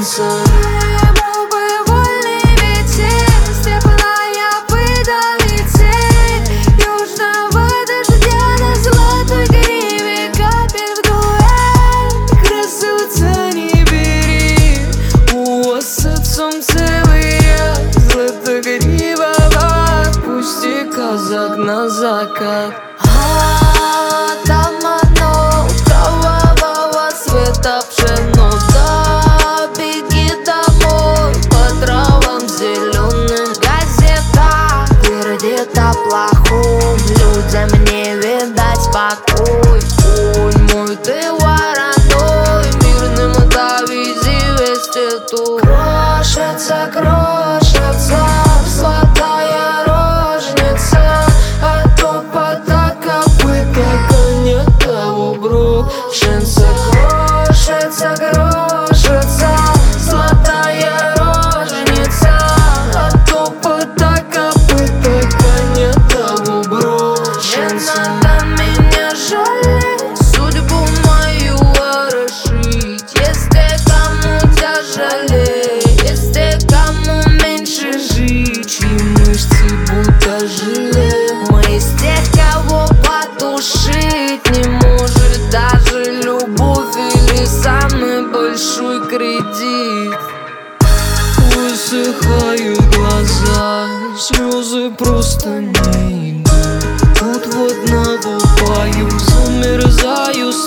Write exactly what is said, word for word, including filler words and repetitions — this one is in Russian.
джинсы. Мог бы вольный ветер, степная выдавитель южного дождя на золотой гриве капель в дуэль. Красавца не бери, у вас с отцом целый ряд златогривого, пусти казак на закат. А там оно кровавого цвета пшено, да, беги домой по травам зеленым. Газета твердит о плохом, людям не видать покой. Ой, мой ты вороной, мирным довези весть эту. Крошится, крошится золотая рожница от опыта копыта коня того брошенца. Крошится, крошится золотая рожница от опыта копыта коня того брошенца. Не надо меня жалеть, судьбу мою ворошить. Если кому тяжелее, если кому меньше жить, чьи мышцы будто желе. Мы из тех, кого потушить не может даже любовь или самый большой кредит. Высыхают глаза, слезы просто не идут. Тут в одного пою, замерзаю